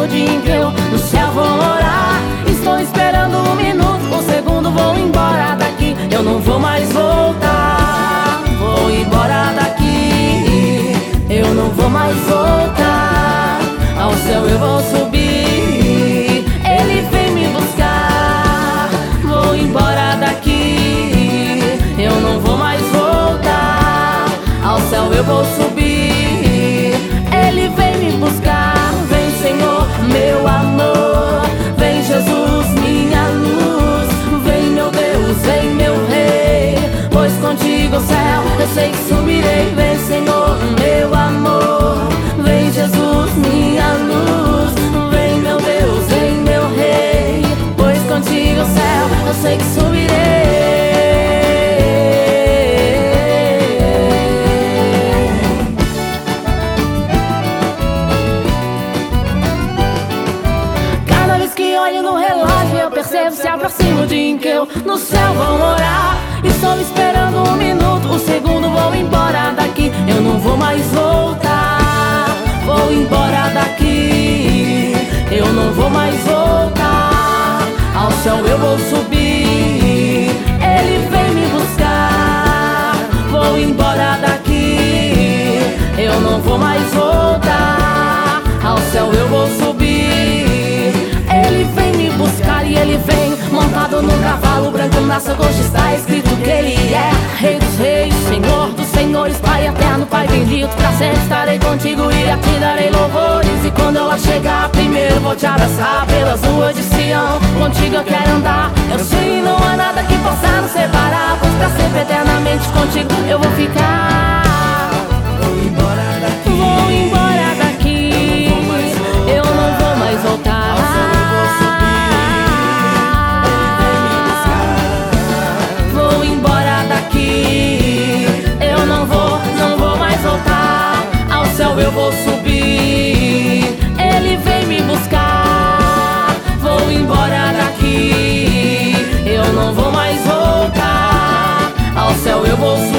dia em que eu no céu vou morar. Estou esperando um minuto, um segundo, vou embora daqui. Eu não vou mais voltar. Vou embora daqui. Eu não vou mais voltar. Ao céu eu vou subir. Ele vem me buscar. Vou embora daqui. Eu não vou mais voltar. Ao céu eu vou subir. Ele vem me buscar. Vem, Senhor, meu amor. Vem, Jesus, minha luz. Vem, meu Deus, vem, meu Rei. Pois contigo ao céu eu sei que subirei. Vem, Senhor, meu amor. Vem, Jesus, minha luz. Vem, meu Deus, vem, meu Rei. Pois contigo ao céu eu sei que subirei. Olho no relógio, eu percebo se aproxima o dia em que eu no céu vou morar. Estou esperando um minuto, um segundo, vou embora daqui. Eu não vou mais voltar. Vou embora daqui. Eu não vou mais voltar. Ao céu eu vou subir. Ele vem me buscar. Vou embora daqui. Eu não vou mais voltar. Ao céu eu vou subir. Ele vem me buscar e ele vem montado num cavalo branco. Na sua coxa está escrito que ele é Rei dos reis, Senhor dos senhores, Pai eterno, Pai bendito. Pra sempre estarei contigo e a ti darei louvores. E quando eu lá chegar, primeiro vou te abraçar pelas ruas de Sião. Contigo eu quero andar. Eu sei, não há nada que possa nos separar, pois pra sempre eternamente contigo eu vou ficar. Vou embora daqui. Vou embora daqui. Eu não vou mais voltar. Eu não vou mais voltar. Ao céu eu vou subir. Ele vem me buscar. Vou embora daqui. Eu não vou mais voltar. Ao céu eu vou subir.